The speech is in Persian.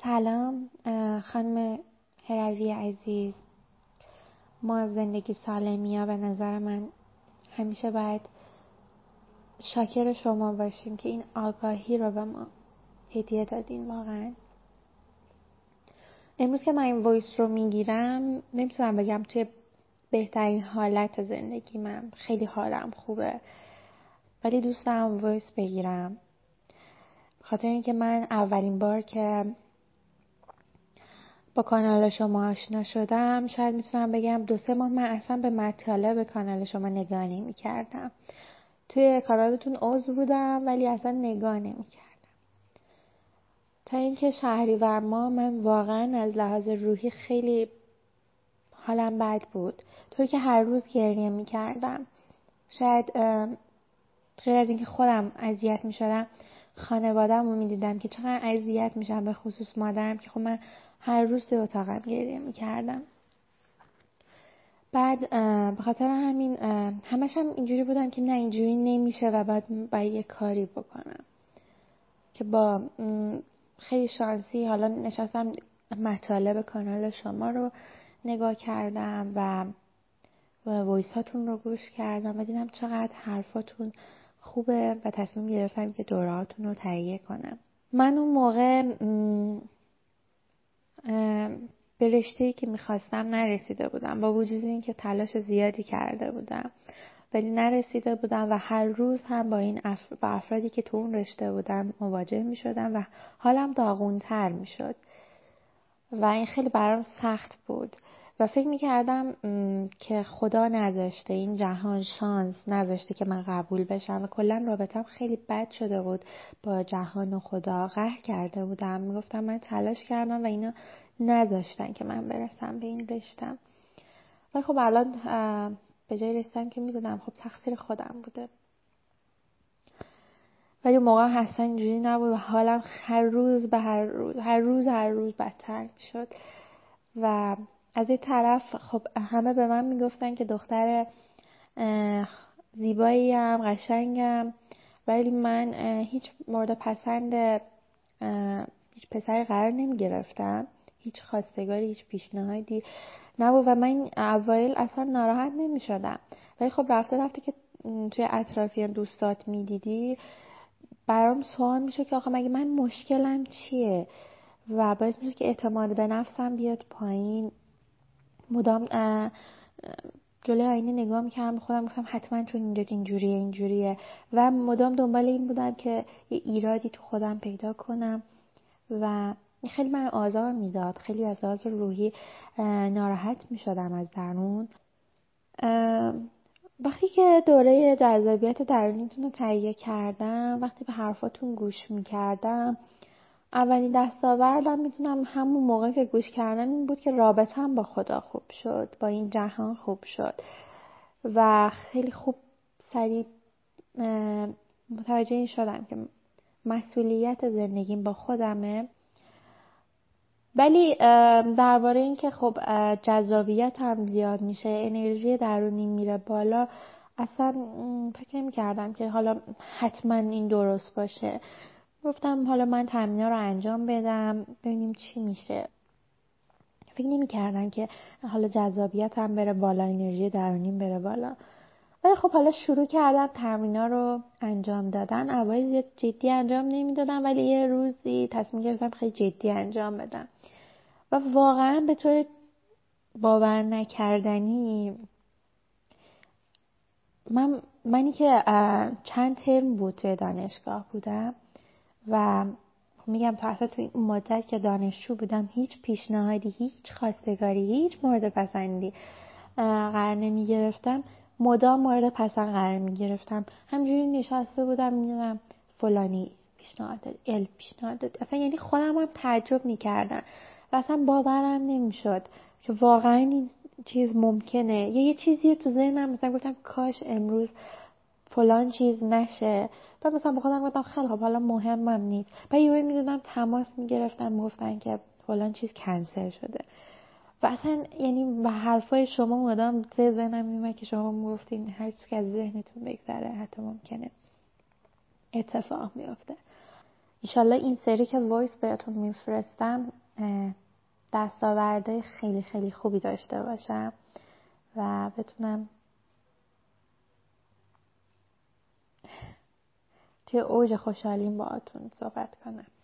سلام خانم هروی عزیز. ما زندگی سالمیا به نظر من همیشه باید شاکر شما باشیم که این آگاهی رو به ما هدیه دادین. واقعا امروز که من این وایس رو میگیرم نمیتونم بگم توی بهترین حالت زندگی من، خیلی حالم خوبه، ولی دوست دارم وایس بگیرم خاطر اینکه من اولین بار که با کانال شما آشنا شدم، شاید میتونم بگم 2-3 ماه من اصلا به مطالب کانال شما نگاه نمی‌کردم. توی کانالتون عضو بودم ولی اصلا نگاه نمی‌کردم. تا اینکه شهریور ماه من واقعا از لحاظ روحی خیلی حالم بد بود، طوری که هر روز گریه می‌کردم. شاید غیر از اینکه خودم اذیت می‌شدم، خانواده‌مو می‌دیدم که چقدر اذیت میشم، به خصوص مادرم که خب من هر روز توی اتاقم گریه می‌کردم. بعد به خاطر همین همش هم اینجوری بودم که نه اینجوری نمیشه و باید یه کاری بکنم که با خیلی شانسی حالا نشستم مطالب کانال شما رو نگاه کردم و وایس هاتون رو گوش کردم و دیدم چقدر حرفاتون خوبه و تصمیم گرفتم که دورهاتون رو تهیه کنم. من اون موقع به رشته‌ای که می‌خواستم نرسیده بودم، با وجود اینکه تلاش زیادی کرده بودم ولی نرسیده بودم و هر روز هم با با افرادی که تو اون رشته بودم مواجه می‌شدم و حالم داغون‌تر می‌شد و این خیلی برام سخت بود و فکر می‌کردم که خدا نذاشته، این جهان شانس نذاشته که من قبول بشم و کلاً رابطه‌ام خیلی بد شده بود با جهان و خدا. قهر کرده بودم، میگفتم من تلاش کردم و اینا نذاشتن که من برسم به این رشته‌ام. ولی خب الان به جای رسیدم که میدونم خب تقصیر خودم بوده، ولی اون موقع اصلا اینجوری نبود و حالم هر روز بدتر میشد و از این طرف خب همه به من میگفتن که دختر زیباییم، قشنگم، ولی من هیچ مورد پسند هیچ پسری قرار نمیگرفتم، هیچ خواستگاری، هیچ پیشنهادی نبود و من اوایل اصلا ناراحت نمیشدم. ولی خب رفته که توی اطرافیان دوستات میدیدی برام سوال میشه که آخه مگه من مشکلم چیه و باعث میشه که اعتماد به نفسم بیاد پایین. مدام جلوی آینه نگاه میکردم، خودم گفتم حتما چون اینجوریه و مدام دنبال این بودم که یه ایرادی تو خودم پیدا کنم و خیلی من آزار میداد. خیلی از لحاظ روحی ناراحت میشدم از درون. وقتی که دوره جذابیت درونیتون رو تهیه کردم، وقتی به حرفاتون گوش میکردم، اولین دستاوردم میتونم همون موقع که گوش کردم این بود که رابطه‌ام با خدا خوب شد، با این جهان خوب شد و خیلی خوب سریع متوجه این شدم که مسئولیت زندگیم با خودمه. ولی درباره این که خب جذابیت هم زیاد میشه، انرژی درونی میره بالا، اصلا فکر نمی کردم که حالا حتما این درست باشه. گفتم حالا من تمرین‌ها رو انجام بدم ببینیم چی میشه. فکر نمی کردم که حالا جذابیت هم بره بالا، انرژی درونیم بره بالا. ولی خب حالا شروع کردم تمرین‌ها رو انجام دادن. اول زیاد جدی انجام نمیدادم ولی یه روزی تصمیم گرفتم خیلی جدی انجام بدم و واقعا به طور باور نکردنی منی که چند ترم بود توی دانشگاه بودم و میگم تا اصلا توی این مدت که دانشجو بودم هیچ پیشنهادی، هیچ خواستگاری، هیچ مورد پسندی قرار نمی گرفتم، مدام مورد پسند قرار می گرفتم. همجوری نشسته بودم میدونم فلانی پیشنهاد داد، پیشنهاد داد، اصلا یعنی خودم هم تعجب می کردم و اصلا باورم نمی شد که واقعا این چیز ممکنه. یه چیزی تو ذهنم مثلا گفتم کاش امروز فلان چیز نشه. بعد مثلا با خودم گفتم خیلی خب حالا مهمم نیست. بعد یهو میدونم تماس میگرفتن میگفتن که فلان چیز کنسل شده و اصلا یعنی به حرفای شما مدام تو ذهنم میومد که شما میگفتین هر چیزی که از ذهنتون بگذره حتی ممکنه اتفاق میفته. ایشالله این سری که وایس بهتون میفرستم دستاورده خیلی خیلی خوبی داشته باشم و بتونم توی اوج خوشحالیم باهاتون صحبت کنم.